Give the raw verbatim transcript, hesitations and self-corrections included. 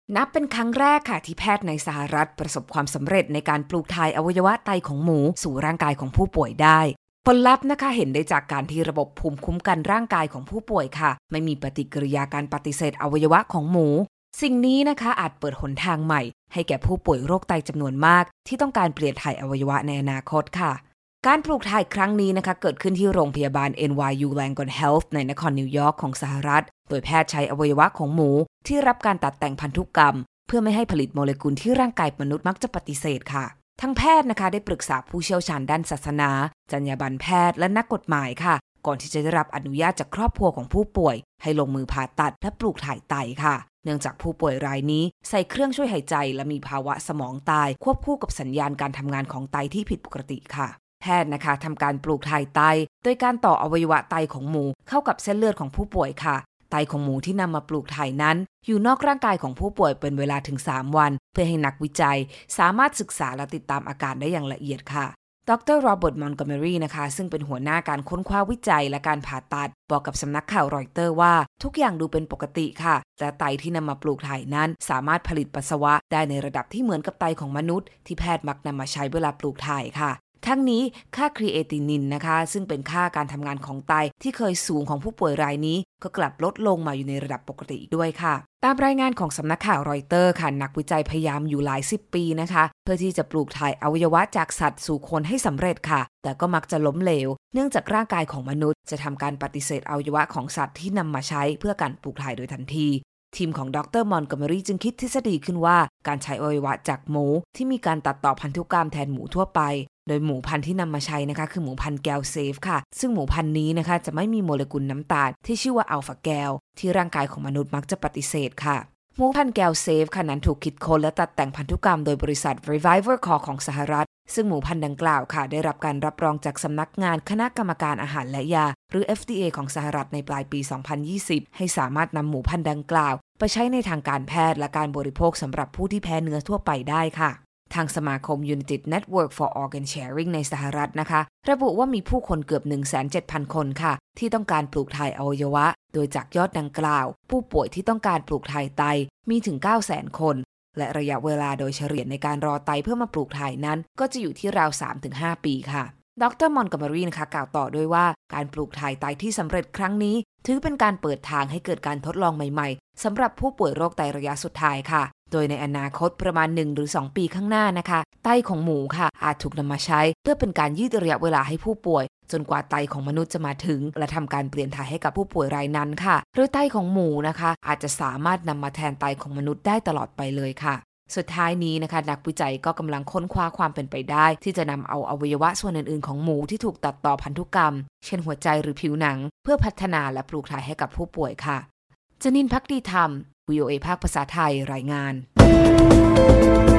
นับเป็นครั้งแรกค่ะที่แพทย์ในสหรัฐประสบความสำเร็จในการปลูกถ่ายอวัยวะไตของหมูสู่ร่างกายของผู้ป่วยได้ผลลัพธ์นะคะเห็นได้จากการที่ระบบภูมิคุ้มกันร่างกายของผู้ป่วยค่ะไม่มีปฏิกิริยาการปฏิเสธอวัยวะของหมูสิ่งนี้นะคะอาจเปิดหนทางใหม่ให้แก่ผู้ป่วยโรคไตจำนวนมากที่ต้องการเปลี่ยนถ่ายอวัยวะในอนาคตค่ะการปลูกถ่ายครั้งนี้นะคะเกิดขึ้นที่โรงพยาบาล เอ็น วาย ยู Langone Health ในนครนิวยอร์กของสหรัฐโดยแพทย์ใช้อวัยวะของหมูที่รับการตัดแต่งพันธุกรรมเพื่อไม่ให้ผลิตโมเลกุลที่ร่างกายมนุษย์มักจะปฏิเสธค่ะทั้งแพทย์นะคะได้ปรึกษาผู้เชี่ยวชาญด้านศาสนาจรรยาบรรณแพทย์และนักกฎหมายค่ะก่อนที่จะได้รับอนุญาตจากครอบครัวของผู้ป่วยให้ลงมือผ่าตัดและปลูกถ่ายไตค่ะเนื่องจากผู้ป่วยรายนี้ใส่เครื่องช่วยหายใจและมีภาวะสมองตายควบคู่กับสัญญาณการทำงานของไตที่ผิดปกติค่ะแพทย์นะคะทำการปลูกถ่ายไตโดยการต่ออวัยวะไตของหมูเข้ากับเส้นเลือดของผู้ป่วยค่ะไตของหมูที่นำมาปลูกถ่ายนั้นอยู่นอกร่างกายของผู้ป่วยเป็นเวลาถึงสามวันเพื่อให้นักวิจัยสามารถศึกษาและติดตามอาการได้อย่างละเอียดค่ะดร. โรเบิร์ต มอนต์โกเมรีนะคะซึ่งเป็นหัวหน้าการค้นคว้าวิจัยและการผ่าตัดบอกกับสำนักข่าวรอยเตอร์ว่าทุกอย่างดูเป็นปกติค่ะแต่ไตที่นำมาปลูกถ่ายนั้นสามารถผลิตปัสสาวะได้ในระดับที่เหมือนกับไตของมนุษย์ที่แพทย์มักนำมาใช้เวลาปลูกถ่ายค่ะทั้งนี้ค่าครีเอตินินนะคะซึ่งเป็นค่าการทำงานของไตที่เคยสูงของผู้ป่วยรายนี้ก็กลับลดลงมาอยู่ในระดับปกติด้วยค่ะตามรายงานของสำนักข่าวรอยเตอร์ค่ะนักวิจัยพยายามอยู่หลายสิบปีนะคะเพื่อที่จะปลูกถ่ายอวัยวะจากสัตว์สู่คนให้สำเร็จค่ะแต่ก็มักจะล้มเหลวเนื่องจากร่างกายของมนุษย์จะทำการปฏิเสธอวัยวะของสัตว์ที่นำมาใช้เพื่อการปลูกถ่ายโดยทันทีทีมของดร. มอนต์โกเมรีจึงคิดทฤษฎีขึ้นว่าการใช้อวัยวะจากหมูที่มีการตัดต่อพันธุกรรมแทนหมูทั่วไปโดยหมูพันธุ์ที่นำมาใช้นะคะคือหมูพันธุ์แกลเซฟค่ะซึ่งหมูพันธุ์นี้นะคะจะไม่มีโมเลกุลน้ำตาลที่ชื่อว่าอัลฟาแกลที่ร่างกายของมนุษย์มักจะปฏิเสธค่ะหมูพันธุ์แกลเซฟค่ะนั้นถูกคิดค้นและตัดแต่งพันธุกรรมโดยบริษัท Reviver Corp ของสหรัฐซึ่งหมูพันธุ์ดังกล่าวค่ะได้รับการรับรองจากสำนักงานคณะกรรมการอาหารและยาหรือ เอฟ ดี เอ ของสหรัฐในปลายปี สองพันยี่สิบให้สามารถนำหมูพันธุ์ดังกล่าวไปใช้ในทางการแพทย์และการบริโภคสำหรับผู้ที่แพ้เนื้อทั่วไปได้ค่ะทางสมาคม United Network for Organ Sharing ในสหรัฐนะคะระบุว่ามีผู้คนเกือบ หนึ่งแสนเจ็ดพัน คนค่ะที่ต้องการปลูกถ่ายอวัยวะโดยจากยอดดังกล่าวผู้ป่วยที่ต้องการปลูกถ่ายไตมีถึง เก้าแสน คนและระยะเวลาโดยเฉลี่ยในการรอไตเพื่อมาปลูกถ่ายนั้นก็จะอยู่ที่ราว สามถึงห้า ปีค่ะดร. มอนต์โกเมรีนะคะกล่าวต่อด้วยว่าการปลูกถ่ายไตที่สำเร็จครั้งนี้ถือเป็นการเปิดทางให้เกิดการทดลองใหม่ๆสำหรับผู้ป่วยโรคไตระยะสุดท้ายค่ะโดยในอนาคตประมาณหนึ่งหรือสองปีข้างหน้านะคะไตของหมูค่ะอาจถูกนำมาใช้เพื่อเป็นการยืดระยะเวลาให้ผู้ป่วยจนกว่าไตของมนุษย์จะมาถึงและทำการเปลี่ยนถ่ายให้กับผู้ป่วยรายนั้นค่ะหรือไตของหมูนะคะอาจจะสามารถนำมาแทนไตของมนุษย์ได้ตลอดไปเลยค่ะสุดท้ายนี้นะคะนักวิจัยก็กำลังค้นคว้าความเป็นไปได้ที่จะนำเอาอวัยวะส่วนอื่นๆของหมูที่ถูกตัดต่อพันธุกรรมเช่นหัวใจหรือผิวหนังเพื่อพัฒนาและปลูกถ่ายให้กับผู้ป่วยค่ะจนินท์ ภักดีธรรม วี โอ เอ ภาคภาษาไทยรายงาน